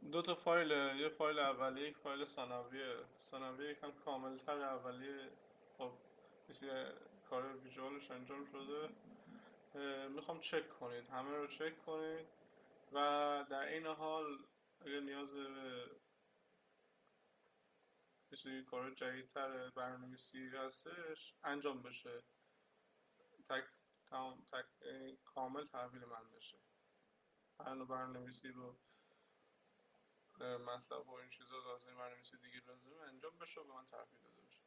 دو تا فایل، یه فایل اولیه، یک فایل ثانویه. ثانویه یکم کاملتر، اولیه خب مثل کار ویژوالش انجام شده. میخوام چک کنید، همه رو چک کنید و در این حال اگر نیاز به مثل کار جدیدتر برنامه‌نویسی هستش انجام بشه، تک کامل تحویل من بشه. هر نوع برنامه‌نویسی رو مطلب و این چیزا لازم، برنامه‌نویسی دیگه لازم انجام بشه و به من تحویل داده بشه.